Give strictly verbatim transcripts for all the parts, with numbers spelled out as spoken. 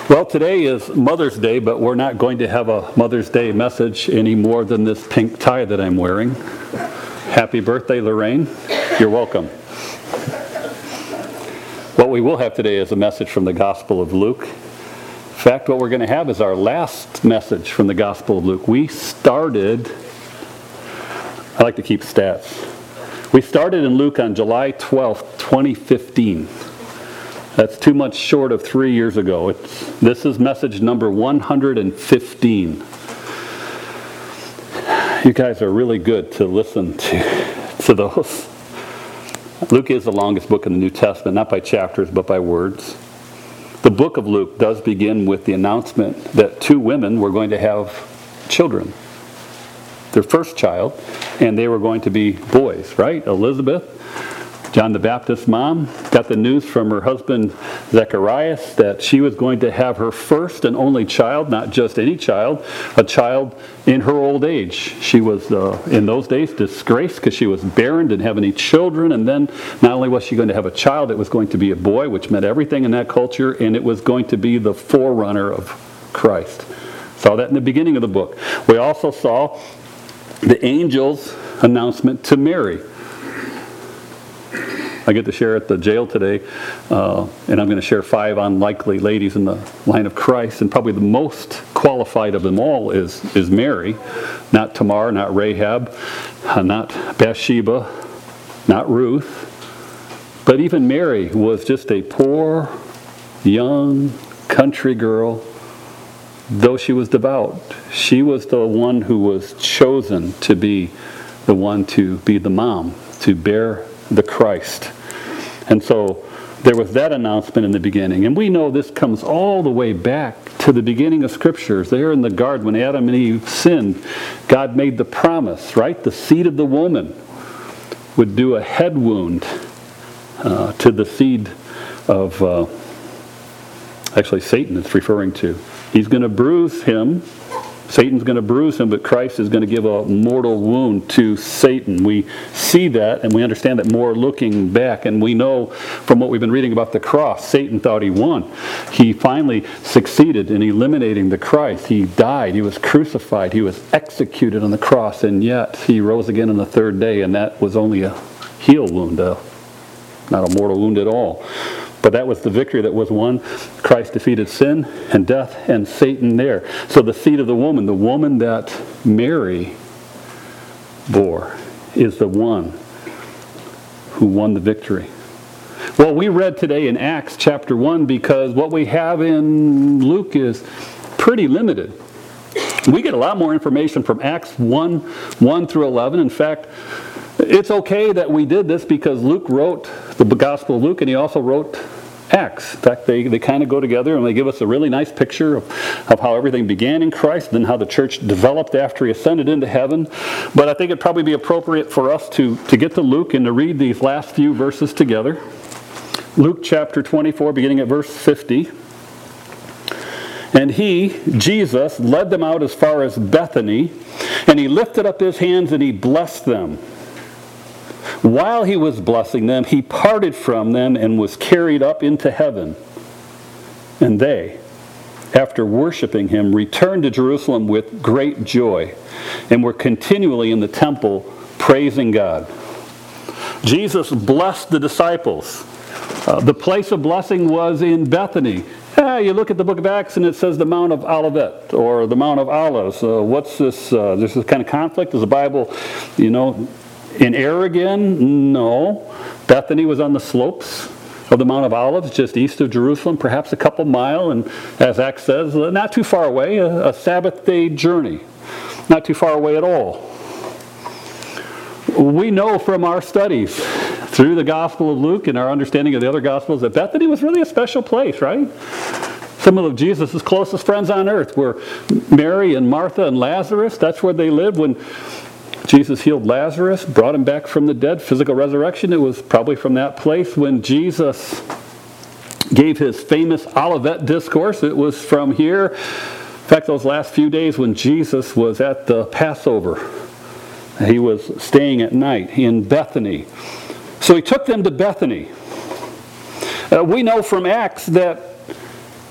Well, today is Mother's Day, but we're not going to have a Mother's Day message any more than this pink tie that I'm wearing. Happy birthday, Lorraine. You're welcome. What we will have today is a message from the Gospel of Luke. In fact, what we're going to have is our last message from the Gospel of Luke. We started, I like to keep stats. We started in Luke on July twelfth, twenty fifteen. That's two months short of three years ago. It's, this is message number one hundred fifteen. You guys are really good to listen to, to those. Luke is the longest book in the New Testament, not by chapters, but by words. The book of Luke does begin with the announcement that two women were going to have children. Their first child, and they were going to be boys, right? Elizabeth, John the Baptist's mom, got the news from her husband Zacharias that she was going to have her first and only child, not just any child, a child in her old age. She was, uh, in those days, disgraced because she was barren, didn't have any children, and then not only was she going to have a child, it was going to be a boy, which meant everything in that culture, and it was going to be the forerunner of Christ. Saw that in the beginning of the book. We also saw the angel's announcement to Mary. I get to share at the jail today, uh, and I'm going to share five unlikely ladies in the line of Christ, and probably the most qualified of them all is, is Mary, not Tamar, not Rahab, uh, not Bathsheba, not Ruth, but even Mary was just a poor, young country girl, though she was devout. She was the one who was chosen to be the one to be the mom, to bear the Christ. And so there was that announcement in the beginning. And we know this comes all the way back to the beginning of Scriptures. There in the garden when Adam and Eve sinned, God made the promise, right? The seed of the woman would do a head wound uh, to the seed of, uh, actually Satan it's referring to. He's going to bruise him. Satan's going to bruise him, but Christ is going to give a mortal wound to Satan. We see that, and we understand that more looking back. And we know from what we've been reading about the cross, Satan thought he won. He finally succeeded in eliminating the Christ. He died. He was crucified. He was executed on the cross, and yet he rose again on the third day, and that was only a heel wound, uh, not a mortal wound at all. But that was the victory that was won. Christ defeated sin and death and Satan there. So the seed of the woman, the woman that Mary bore, is the one who won the victory. Well, we read today in Acts chapter one because what we have in Luke is pretty limited. We get a lot more information from Acts one, one through eleven. In fact, it's okay that we did this because Luke wrote the Gospel of Luke and he also wrote Acts. In fact, they, they kind of go together and they give us a really nice picture of, of how everything began in Christ, then how the church developed after he ascended into heaven. But I think it'd probably be appropriate for us to, to get to Luke and to read these last few verses together. Luke chapter twenty-four, beginning at verse fifty. And he, Jesus, led them out as far as Bethany, and he lifted up his hands and he blessed them. While he was blessing them, he parted from them and was carried up into heaven. And they, after worshiping him, returned to Jerusalem with great joy and were continually in the temple praising God. Jesus blessed the disciples. Uh, the place of blessing was in Bethany. Ah, you look at the book of Acts and it says the Mount of Olivet or the Mount of Olives. Uh, what's this? Uh, there's this kind of conflict. Is the Bible, you know, in error again? No. Bethany was on the slopes of the Mount of Olives, just east of Jerusalem, perhaps a couple mile, and as Acts says, not too far away, a, a Sabbath day journey. Not too far away at all. We know from our studies through the Gospel of Luke and our understanding of the other Gospels that Bethany was really a special place, right? Some of Jesus' closest friends on earth were Mary and Martha and Lazarus. That's where they lived when Jesus healed Lazarus, brought him back from the dead, physical resurrection. It was probably from that place when Jesus gave his famous Olivet discourse. It was from here. In fact, those last few days when Jesus was at the Passover, he was staying at night in Bethany. So he took them to Bethany. Uh, we know from Acts that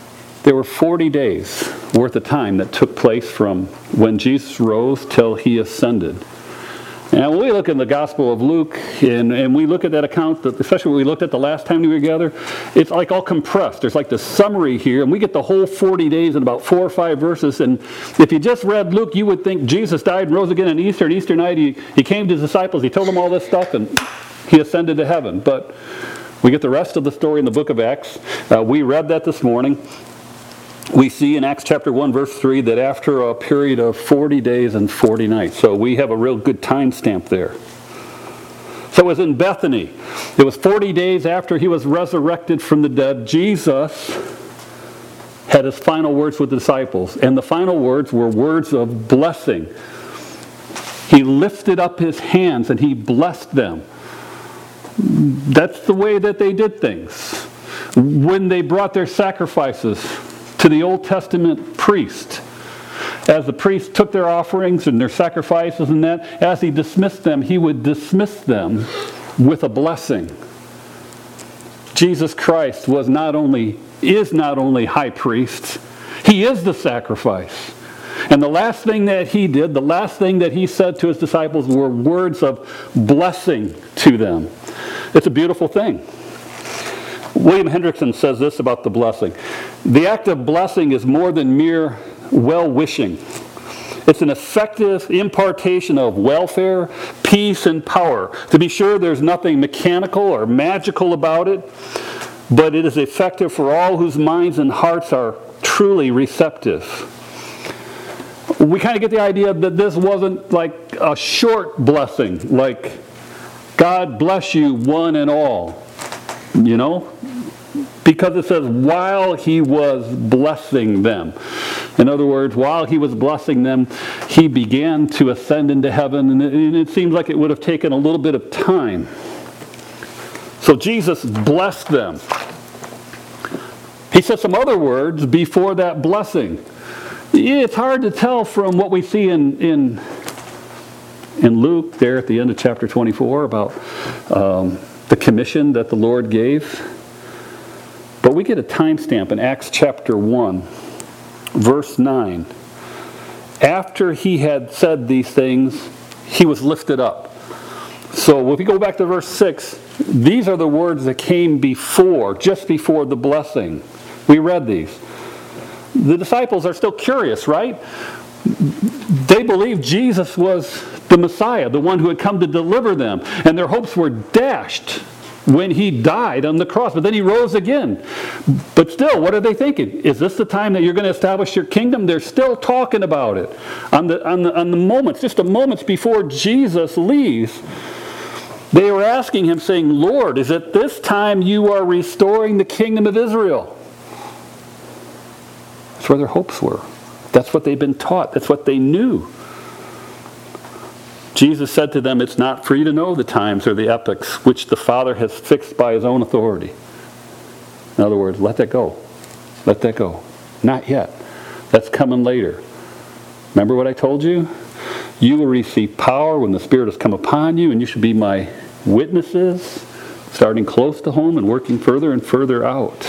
There were forty days worth of time that took place from when Jesus rose till he ascended. And when we look in the Gospel of Luke, and, and we look at that account, especially when we looked at the last time we were together, it's like all compressed. There's like the summary here, and we get the whole forty days in about four or five verses. And if you just read Luke, you would think Jesus died and rose again on Easter. And Easter night, he, he came to his disciples, he told them all this stuff, and he ascended to heaven. But we get the rest of the story in the book of Acts. Uh, we read that this morning. We see in Acts chapter one, verse three, that after a period of forty days and forty nights, so we have a real good time stamp there. So it was in Bethany. It was forty days after he was resurrected from the dead. Jesus had his final words with the disciples, and the final words were words of blessing. He lifted up his hands and he blessed them. That's the way that they did things. When they brought their sacrifices to the Old Testament priest, as the priest took their offerings and their sacrifices and that, as he dismissed them, he would dismiss them with a blessing. Jesus Christ was not only, is not only high priest, he is the sacrifice. And the last thing that he did, the last thing that he said to his disciples were words of blessing to them. It's a beautiful thing. William Hendrickson says this about the blessing. The act of blessing is more than mere well-wishing. It's an effective impartation of welfare, peace, and power. To be sure, there's nothing mechanical or magical about it, but it is effective for all whose minds and hearts are truly receptive. We kind of get the idea that this wasn't like a short blessing, like God bless you one and all, you know? Because it says, while he was blessing them. In other words, while he was blessing them, he began to ascend into heaven, and it, and it seems like it would have taken a little bit of time. So Jesus blessed them. He said some other words before that blessing. It's hard to tell from what we see in, in, in Luke there at the end of chapter twenty-four about um, the commission that the Lord gave. But we get a timestamp in Acts chapter one, verse nine. After he had said these things, he was lifted up. So if we go back to verse six, these are the words that came before, just before the blessing. We read these. The disciples are still curious, right? They believed Jesus was the Messiah, the one who had come to deliver them. And their hopes were dashed when he died on the cross, but then he rose again. But still, what are they thinking? Is this the time that you're going to establish your kingdom? They're still talking about it. On the, on the, on the moments, just the moments before Jesus leaves, they were asking him, saying, Lord, is it this time you are restoring the kingdom of Israel? That's where their hopes were. That's what they'd been taught. That's what they knew. Jesus said to them, it's not for you to know the times or the epochs which the Father has fixed by his own authority. In other words, let that go. Let that go. Not yet. That's coming later. Remember what I told you? You will receive power when the Spirit has come upon you, and you should be my witnesses, starting close to home and working further and further out.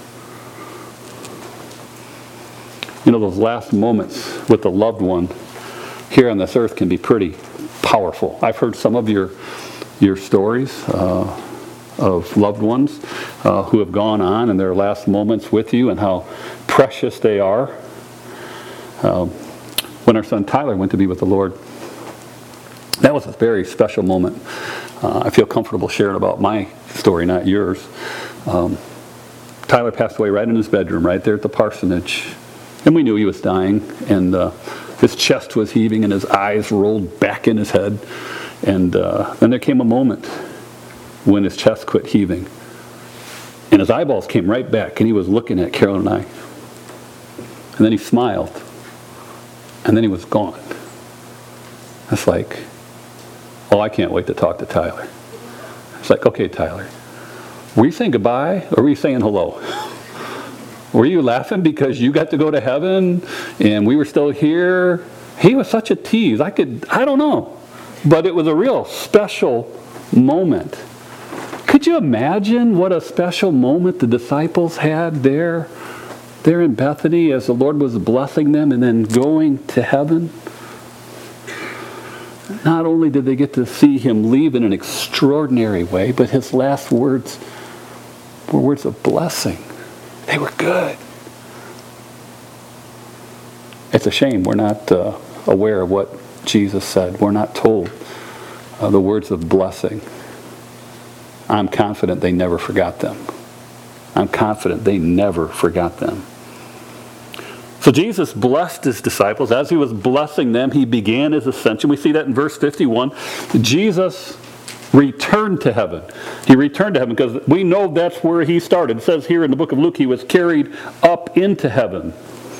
You know, those last moments with the loved one here on this earth can be pretty powerful. I've heard some of your your stories uh, of loved ones uh, who have gone on in their last moments with you and how precious they are. Uh, when our son Tyler went to be with the Lord, that was a very special moment. Uh, I feel comfortable sharing about my story, not yours. Um, Tyler passed away right in his bedroom, right there at the parsonage. And we knew he was dying, and uh, his chest was heaving, and his eyes rolled back in his head. And uh, then there came a moment when his chest quit heaving, and his eyeballs came right back, and he was looking at Carol and I. And then he smiled, and then he was gone. It's like, oh, I can't wait to talk to Tyler. It's like, okay, Tyler, were you saying goodbye, or were you saying hello? Were you laughing because you got to go to heaven and we were still here? He was such a tease. I could, I don't know. But it was a real special moment. Could you imagine what a special moment the disciples had there there in Bethany as the Lord was blessing them and then going to heaven? Not only did they get to see him leave in an extraordinary way, but his last words were words of blessing. They were good. It's a shame we're not uh, aware of what Jesus said. We're not told uh, the words of blessing. I'm confident they never forgot them. I'm confident they never forgot them. So Jesus blessed his disciples. As he was blessing them, he began his ascension. We see that in verse fifty-one. Jesus returned to heaven. He returned to heaven because we know that's where he started. It says here in the book of Luke, he was carried up into heaven.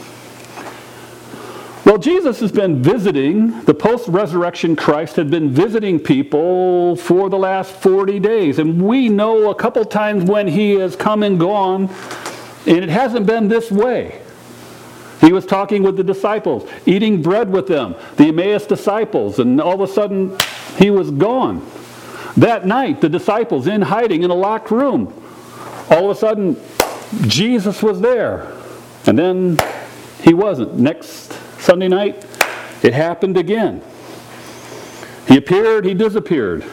Well, Jesus has been visiting, the post-resurrection Christ had been visiting people for the last forty days. And we know a couple times when he has come and gone, and it hasn't been this way. He was talking with the disciples, eating bread with them, the Emmaus disciples, and all of a sudden he was gone. That night, the disciples in hiding in a locked room. All of a sudden, Jesus was there. And then he wasn't. Next Sunday night, it happened again. He appeared, he disappeared.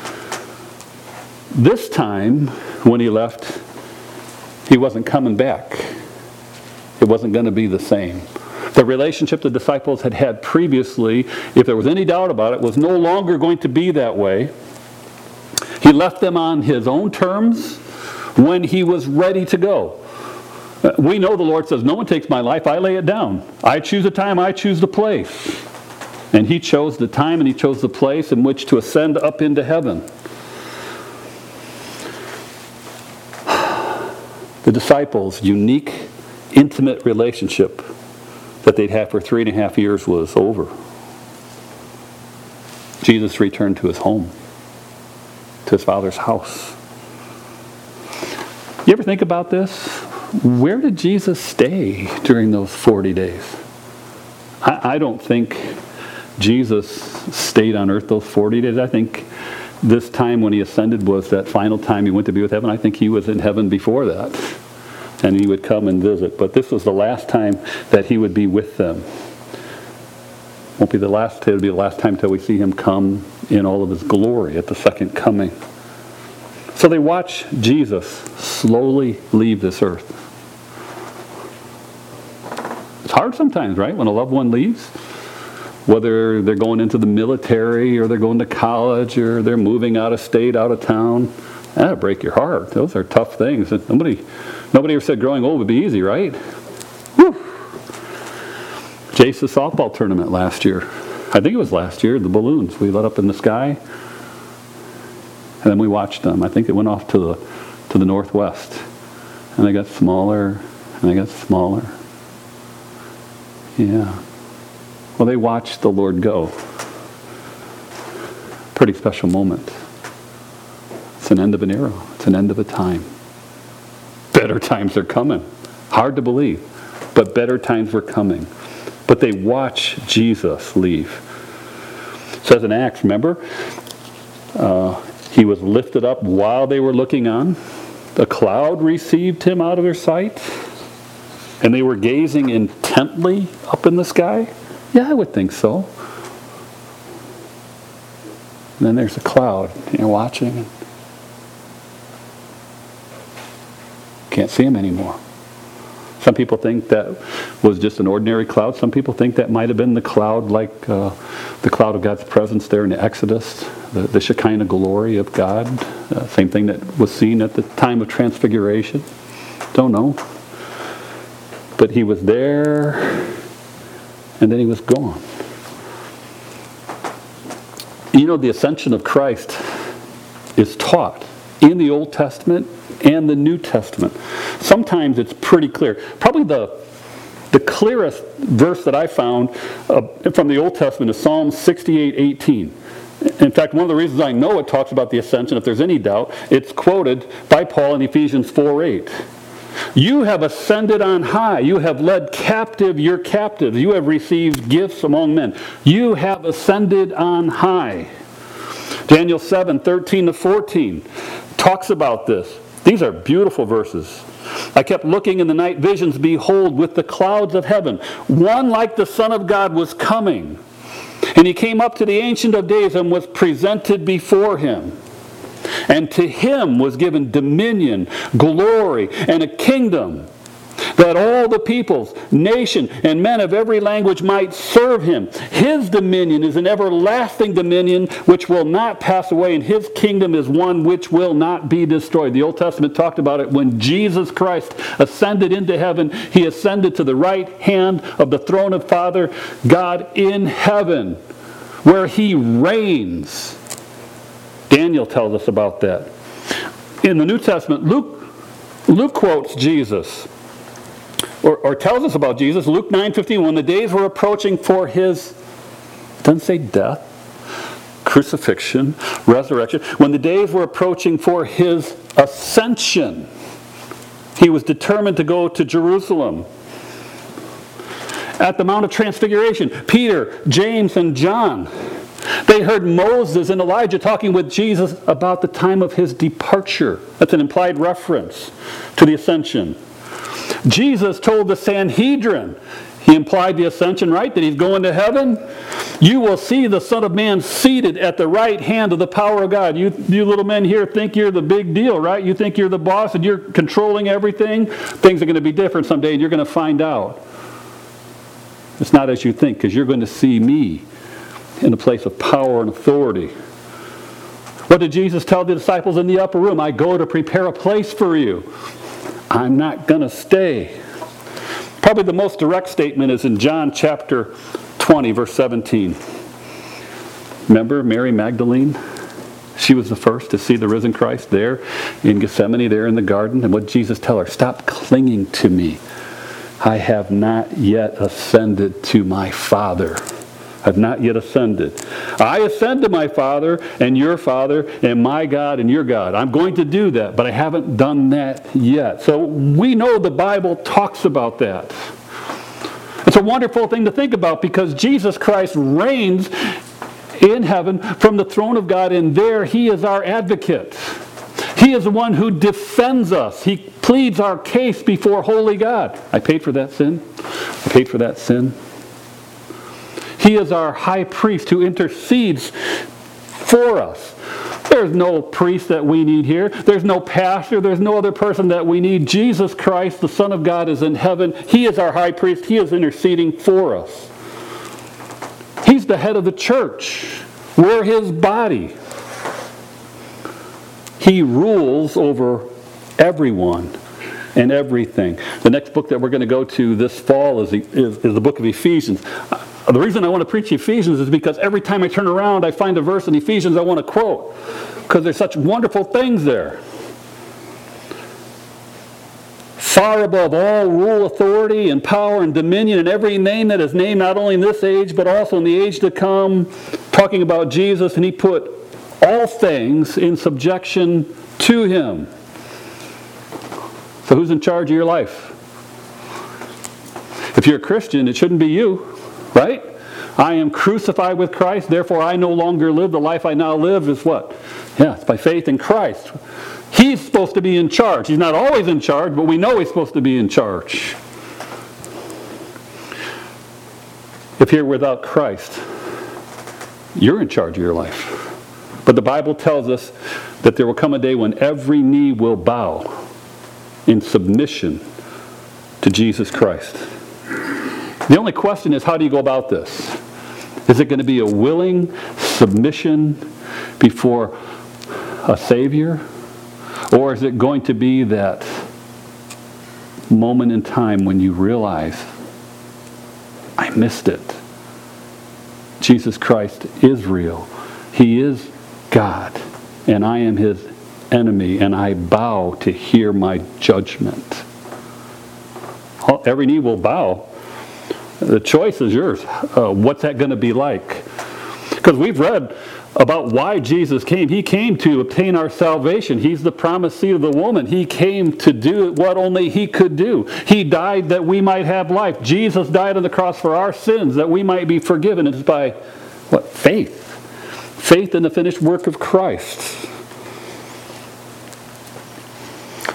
This time, when he left, he wasn't coming back. It wasn't going to be the same. The relationship the disciples had had previously, if there was any doubt about it, was no longer going to be that way. He left them on his own terms when he was ready to go. We know the Lord says, no one takes my life, I lay it down. I choose the time, I choose the place. And he chose the time and he chose the place in which to ascend up into heaven. The disciples' unique, intimate relationship that they'd had for three and a half years was over. Jesus returned to his home, to his Father's house. You ever think about this? Where did Jesus stay during those forty days? I, I don't think Jesus stayed on earth those forty days. I think this time when he ascended was that final time he went to be with heaven. I think he was in heaven before that. And he would come and visit. But this was the last time that he would be with them. Won't be the last, it'll be the last time until we see him come in all of his glory at the second coming. So they watch Jesus slowly leave this earth. It's hard sometimes, right? When a loved one leaves. Whether they're going into the military or they're going to college or they're moving out of state, out of town. That'll break your heart. Those are tough things. Nobody, nobody ever said growing old would be easy, right? Whew. Jace's softball tournament last year. I think it was last year, the balloons. We lit up in the sky. And then we watched them. I think it went off to the to the northwest. And they got smaller, and they got smaller. Yeah. Well, they watched the Lord go. Pretty special moment. It's an end of an era. It's an end of a time. Better times are coming. Hard to believe, but better times were coming. But they watch Jesus leave. It says in Acts, remember? Uh, he was lifted up while they were looking on. A cloud received him out of their sight. And they were gazing intently up in the sky? Yeah, I would think so. And then there's a cloud. You're watching and can't see him anymore. Some people think that was just an ordinary cloud. Some people think that might have been the cloud like uh, the cloud of God's presence there in the Exodus, the, the Shekinah glory of God. Uh, same thing that was seen at the time of Transfiguration. Don't know. But he was there, and then he was gone. You know, the ascension of Christ is taught in the Old Testament and the New Testament. Sometimes it's pretty clear. Probably the, the clearest verse that I found uh, from the Old Testament is Psalm sixty-eight eighteen. In fact, one of the reasons I know it talks about the ascension, if there's any doubt, it's quoted by Paul in Ephesians four eight. You have ascended on high. You have led captive your captives. You have received gifts among men. You have ascended on high. Daniel seven thirteen to fourteen talks about this. These are beautiful verses. I kept looking in the night visions. Behold, with the clouds of heaven, one like the Son of God was coming. And he came up to the Ancient of Days and was presented before him. And to him was given dominion, glory, and a kingdom, that all the peoples, nation, and men of every language might serve him. His dominion is an everlasting dominion which will not pass away, and his kingdom is one which will not be destroyed. The Old Testament talked about it when Jesus Christ ascended into heaven. He ascended to the right hand of the throne of Father God in heaven, where he reigns. Daniel tells us about that. In the New Testament, Luke, Luke quotes Jesus. Or, or tells us about Jesus, Luke nine fifteen, when the days were approaching for his, doesn't say death, crucifixion, resurrection, when the days were approaching for his ascension, he was determined to go to Jerusalem. At the Mount of Transfiguration, Peter, James, and John, they heard Moses and Elijah talking with Jesus about the time of his departure. That's an implied reference to the ascension. Jesus told the Sanhedrin, he implied the ascension, right? That he's going to heaven. You will see the Son of Man seated at the right hand of the power of God. You, you little men here think you're the big deal, right? You think you're the boss and you're controlling everything. Things are going to be different someday and you're going to find out. It's not as you think, because you're going to see me in a place of power and authority. What did Jesus tell the disciples in the upper room? I go to prepare a place for you. I'm not going to stay. Probably the most direct statement is in John chapter twenty, verse seventeen. Remember Mary Magdalene? She was the first to see the risen Christ there in Gethsemane, there in the garden. And what did Jesus tell her? Stop clinging to me. I have not yet ascended to my Father. I've not yet ascended. I ascend to my Father and your Father and my God and your God. I'm going to do that, but I haven't done that yet. So we know the Bible talks about that. It's a wonderful thing to think about because Jesus Christ reigns in heaven from the throne of God, and there he is our advocate. He is the one who defends us. He pleads our case before holy God. I paid for that sin. I paid for that sin. He is our high priest who intercedes for us. There's no priest that we need here. There's no pastor. There's no other person that we need. Jesus Christ, the Son of God, is in heaven. He is our high priest. He is interceding for us. He's the head of the church. We're his body. He rules over everyone and everything. The next book that we're going to go to this fall is the, is, is the book of Ephesians. The reason I want to preach Ephesians is because every time I turn around I find a verse in Ephesians I want to quote, because there's such wonderful things there. Far above all rule, authority, and power, and dominion, and every name that is named, not only in this age, but also in the age to come, talking about Jesus, and he put all things in subjection to him. So who's in charge of your life? If you're a Christian, it shouldn't be you. Right? I am crucified with Christ, therefore I no longer live. The life I now live is what? Yeah, it's by faith in Christ. He's supposed to be in charge. He's not always in charge, but we know he's supposed to be in charge. If you're without Christ, you're in charge of your life. But the Bible tells us that there will come a day when every knee will bow in submission to Jesus Christ. The only question is, how do you go about this? Is it going to be a willing submission before a Savior? Or is it going to be that moment in time when you realize, I missed it. Jesus Christ is real. He is God. And I am his enemy. And I bow to hear my judgment. Every knee will bow. The choice is yours. Uh, what's that going to be like? Because we've read about why Jesus came. He came to obtain our salvation. He's the promised seed of the woman. He came to do what only he could do. He died that we might have life. Jesus died on the cross for our sins, that we might be forgiven. It's by what? Faith. Faith in the finished work of Christ.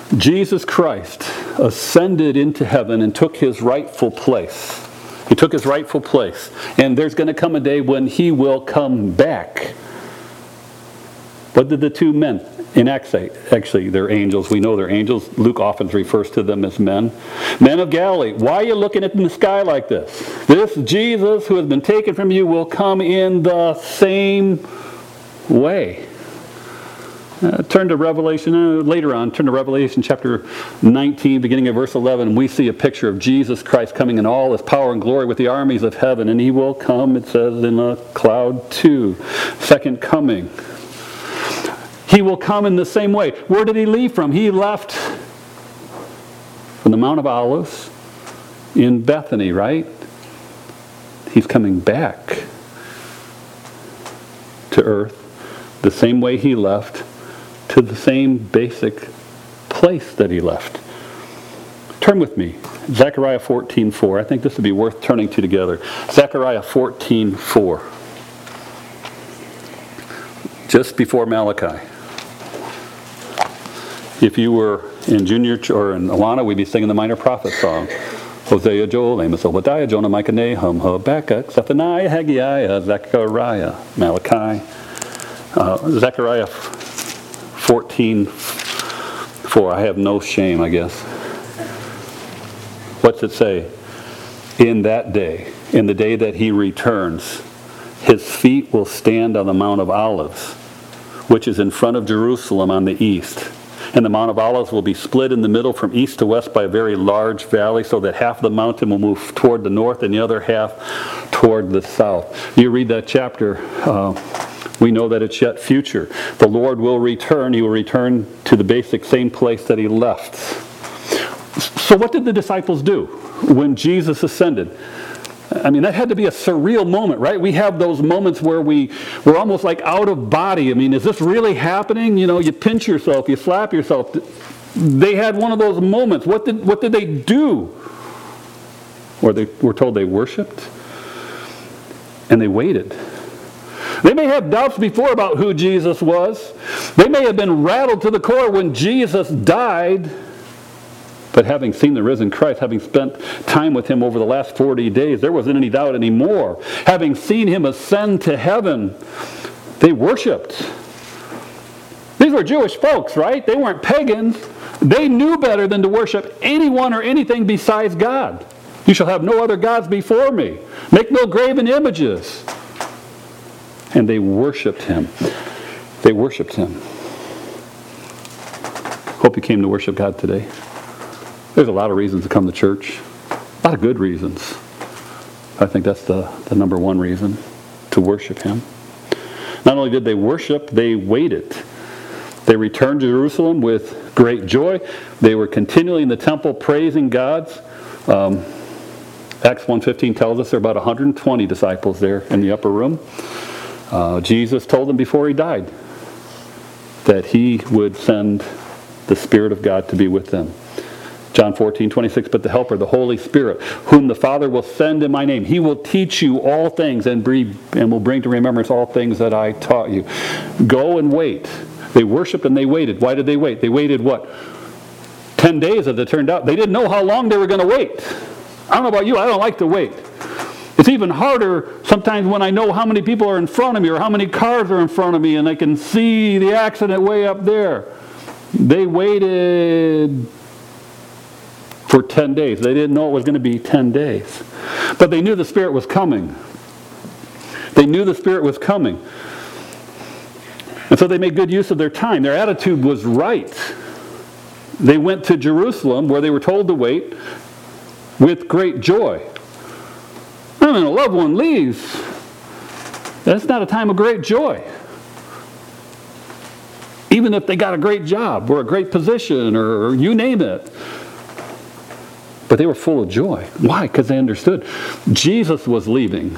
Jesus Christ ascended into heaven and took his rightful place. He took his rightful place. And there's going to come a day when he will come back. What did the two men in Acts say? Actually, they're angels. We know they're angels. Luke often refers to them as men. Men of Galilee, why are you looking at the sky like this? This Jesus who has been taken from you will come in the same way. Uh, turn to Revelation, uh, later on, turn to Revelation chapter nineteen, beginning of verse eleven. We see a picture of Jesus Christ coming in all his power and glory with the armies of heaven. And he will come, it says, in a cloud too. Second coming. He will come in the same way. Where did he leave from? He left from the Mount of Olives in Bethany, right? He's coming back to earth the same way he left, to the same basic place that he left. Turn with me. Zechariah fourteen four. I think this would be worth turning to together. Zechariah fourteen four. Just before Malachi. If you were in junior ch- or in Awana, we'd be singing the Minor Prophet song. Hosea, Joel, Amos, Obadiah, Jonah, Micah, Nahum, Habakkuk, Zephaniah, Haggai, Zechariah, Malachi. Uh, Zechariah fourteen four. I have no shame, I guess. What's it say? In that day, in the day that he returns, his feet will stand on the Mount of Olives, which is in front of Jerusalem on the east. And the Mount of Olives will be split in the middle from east to west by a very large valley, so that half of the mountain will move toward the north and the other half toward the south. You read that chapter, uh, we know that it's yet future. The Lord will return. He will return to the basic same place that he left. So what did the disciples do when Jesus ascended? I mean, that had to be a surreal moment, right? We have those moments where we, we're almost like out of body. I mean, is this really happening? You know, you pinch yourself, you slap yourself. They had one of those moments. What did, what did they do? Or they were told they worshiped, and they waited. They may have doubts before about who Jesus was. They may have been rattled to the core when Jesus died. But having seen the risen Christ, having spent time with him over the last forty days, there wasn't any doubt anymore. Having seen him ascend to heaven, they worshiped. These were Jewish folks, right? They weren't pagans. They knew better than to worship anyone or anything besides God. You shall have no other gods before me. Make no graven images. And they worshiped him. They worshiped him. Hope you came to worship God today. There's a lot of reasons to come to church. A lot of good reasons. I think that's the, the number one reason, to worship him. Not only did they worship, they waited. They returned to Jerusalem with great joy. They were continually in the temple praising God. Um, Acts one fifteen tells us there are about one hundred twenty disciples there in the upper room. Uh, Jesus told them before he died that he would send the Spirit of God to be with them. John fourteen twenty-six, but the Helper, the Holy Spirit, whom the Father will send in my name, he will teach you all things and, bring, and will bring to remembrance all things that I taught you. Go and wait. They worshiped and they waited. Why did they wait? They waited what? Ten days as it turned out. They didn't know how long they were going to wait. I don't know about you, I don't like to wait. It's even harder sometimes when I know how many people are in front of me or how many cars are in front of me and I can see the accident way up there. They waited for ten days. They didn't know it was going to be ten days. But they knew the Spirit was coming. They knew the Spirit was coming. And so they made good use of their time. Their attitude was right. They went to Jerusalem, where they were told to wait, with great joy. I mean, a loved one leaves. That's not a time of great joy. Even if they got a great job or a great position or you name it. But they were full of joy. Why? Because they understood Jesus was leaving,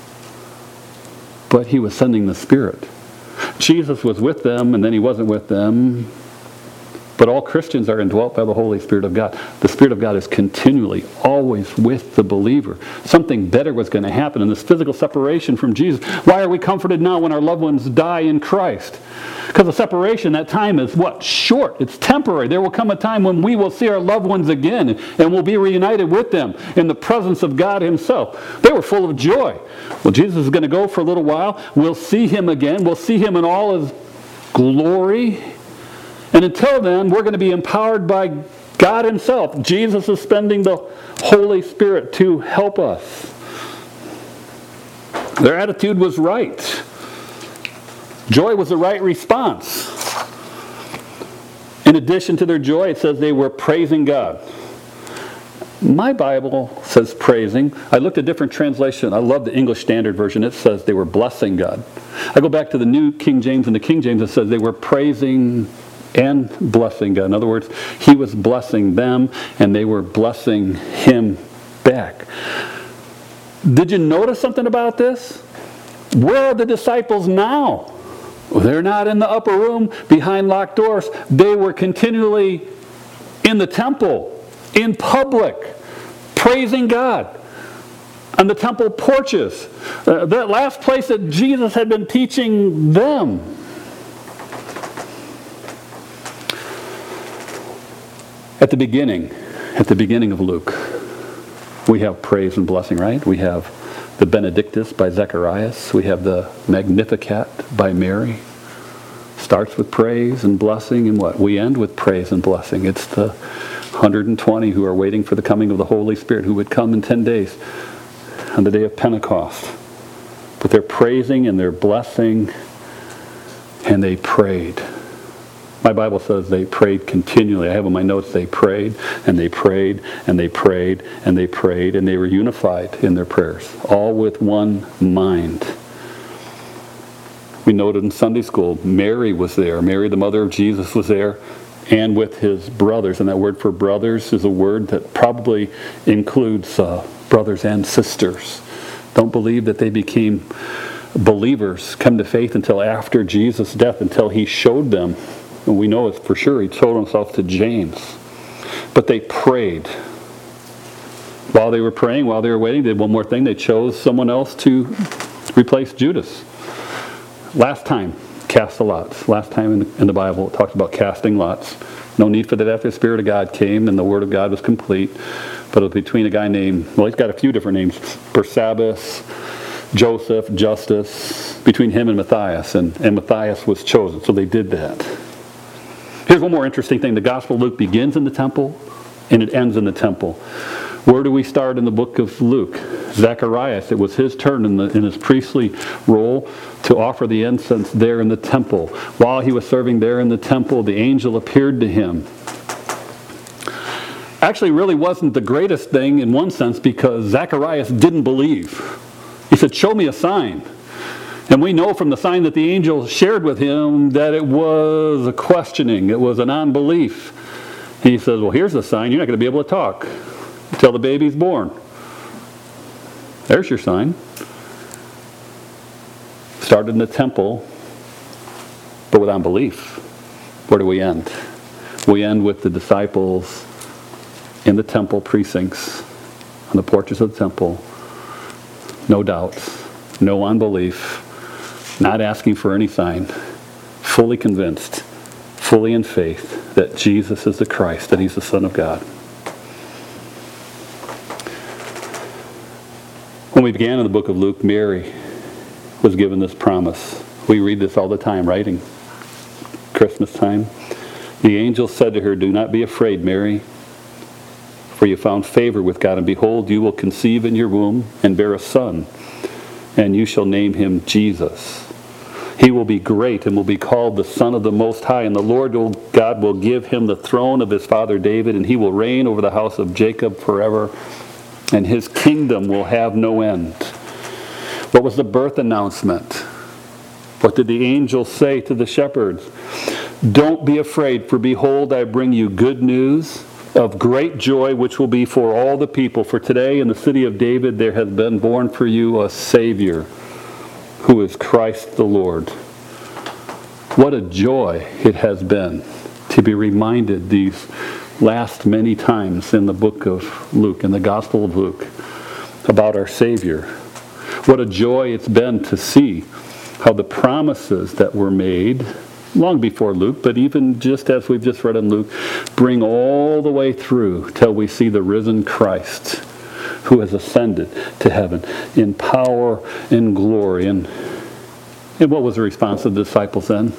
but he was sending the Spirit. Jesus was with them, and then he wasn't with them. But all Christians are indwelt by the Holy Spirit of God. The Spirit of God is continually, always with the believer. Something better was going to happen in this physical separation from Jesus. Why are we comforted now when our loved ones die in Christ? Because the separation, that time is what? Short. It's temporary. There will come a time when we will see our loved ones again and we'll be reunited with them in the presence of God himself. They were full of joy. Well, Jesus is going to go for a little while. We'll see him again. We'll see him in all his glory. And until then, we're going to be empowered by God himself. Jesus is spending the Holy Spirit to help us. Their attitude was right. Joy was the right response. In addition to their joy, it says they were praising God. My Bible says praising. I looked at different translations. I love the English Standard Version. It says they were blessing God. I go back to the New King James, and the King James, it says they were praising and blessing God. In other words, he was blessing them, and they were blessing him back. Did you notice something about this? Where are the disciples now? They're not in the upper room behind locked doors. They were continually in the temple, in public, praising God on the temple porches. Uh, that last place that Jesus had been teaching them. At the beginning, at the beginning of Luke, we have praise and blessing, right? We have the Benedictus by Zacharias. We have the Magnificat by Mary. Starts with praise and blessing, and what? We end with praise and blessing. It's the one hundred twenty who are waiting for the coming of the Holy Spirit, who would come in ten days on the day of Pentecost. But they're praising and they're blessing, and they prayed. My Bible says they prayed continually. I have in my notes they prayed and they prayed and they prayed and they prayed and they were unified in their prayers, all with one mind. We noted in Sunday school, Mary was there. Mary, the mother of Jesus, was there, and with his brothers. And that word for brothers is a word that probably includes uh, brothers and sisters. Don't believe that they became believers, come to faith until after Jesus' death, until he showed them. And we know it for sure. He told himself to James. But they prayed. While they were praying, while they were waiting, they did one more thing. They chose someone else to replace Judas. Last time, cast the lots. Last time in the, in the Bible, it talks about casting lots. No need for that after the Spirit of God came and the Word of God was complete. But it was between a guy named, well, he's got a few different names. Barsabbas, Joseph, Justus, between him and Matthias. And, and Matthias was chosen. So they did that. Here's one more interesting thing. The Gospel of Luke begins in the temple and it ends in the temple. Where do we start in the book of Luke? Zacharias. It was his turn in, the, in his priestly role to offer the incense there in the temple. While he was serving there in the temple, the angel appeared to him. Actually, really wasn't the greatest thing in one sense because Zacharias didn't believe. He said, "Show me a sign." And we know from the sign that the angel shared with him that it was a questioning. It was an unbelief. And he says, well, here's the sign. You're not going to be able to talk until the baby's born. There's your sign. Started in the temple, but with unbelief. Where do we end? We end with the disciples in the temple precincts, on the porches of the temple. No doubts, no unbelief. Not asking for any sign, fully convinced, fully in faith that Jesus is the Christ, that he's the Son of God. When we began in the book of Luke, Mary was given this promise. We read this all the time, right? In Christmas time. The angel said to her, "Do not be afraid, Mary, for you found favor with God, and behold, you will conceive in your womb and bear a son, and you shall name him Jesus. He will be great and will be called the Son of the Most High, and the Lord God will give him the throne of his father David, and he will reign over the house of Jacob forever, and his kingdom will have no end." What was the birth announcement? What did the angel say to the shepherds? "Don't be afraid, for behold, I bring you good news of great joy, which will be for all the people. For today in the city of David there has been born for you a Savior, who is Christ the Lord." What a joy it has been to be reminded these last many times in the book of Luke, in the Gospel of Luke, about our Savior. What a joy it's been to see how the promises that were made long before Luke, but even just as we've just read in Luke, bring all the way through till we see the risen Christ who has ascended to heaven in power and glory. And, and what was the response of the disciples then?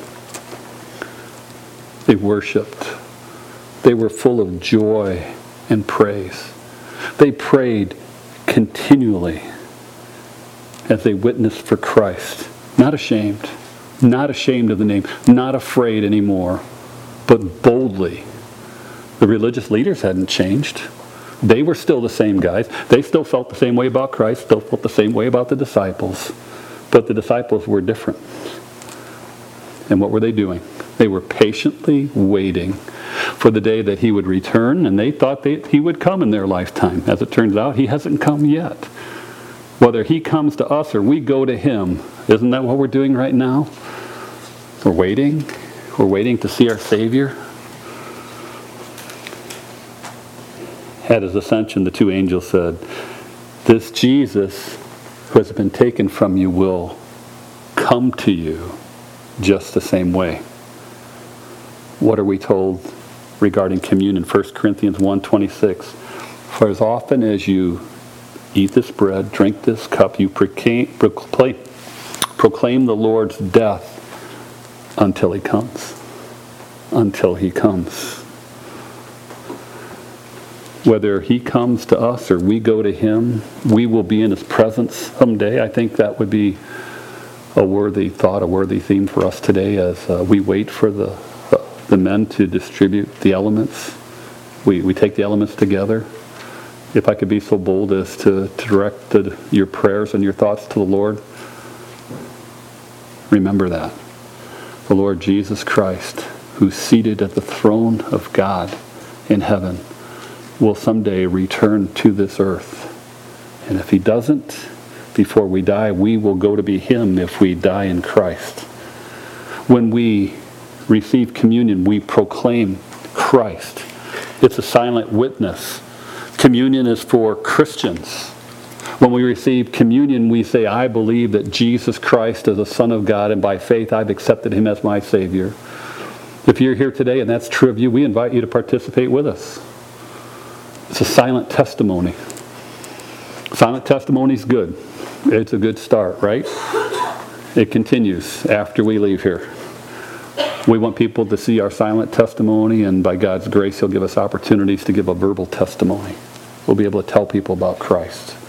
They worshiped. They were full of joy and praise. They prayed continually as they witnessed for Christ. Not ashamed. Not ashamed of the name. Not afraid anymore. But boldly. The religious leaders hadn't changed. They were still the same guys. They still felt the same way about Christ. Still felt the same way about the disciples. But the disciples were different. And what were they doing? They were patiently waiting for the day that he would return, and they thought they, he would come in their lifetime. As it turns out, he hasn't come yet. Whether he comes to us or we go to him, isn't that what we're doing right now? We're waiting. We're waiting to see our Savior. At his ascension, the two angels said, "This Jesus who has been taken from you will come to you just the same way." What are we told regarding communion? First Corinthians one twenty-six. "For as often as you eat this bread, drink this cup, you proclaim, proclaim, proclaim the Lord's death until he comes." Until he comes. Whether he comes to us or we go to him, we will be in his presence someday. I think that would be a worthy thought, a worthy theme for us today as uh, we wait for the, the the men to distribute the elements. We we take the elements together. If I could be so bold as to, to direct the, your prayers and your thoughts to the Lord, remember that. The Lord Jesus Christ, who's seated at the throne of God in heaven, will someday return to this earth. And if he doesn't, before we die, we will go to be him if we die in Christ. When we receive communion, we proclaim Christ. It's a silent witness. Communion is for Christians. When we receive communion, we say, "I believe that Jesus Christ is the Son of God, and by faith I've accepted him as my Savior." If you're here today and that's true of you, we invite you to participate with us. It's a silent testimony. Silent testimony is good. It's a good start, right? It continues after we leave here. We want people to see our silent testimony, and by God's grace, he'll give us opportunities to give a verbal testimony. We'll be able to tell people about Christ.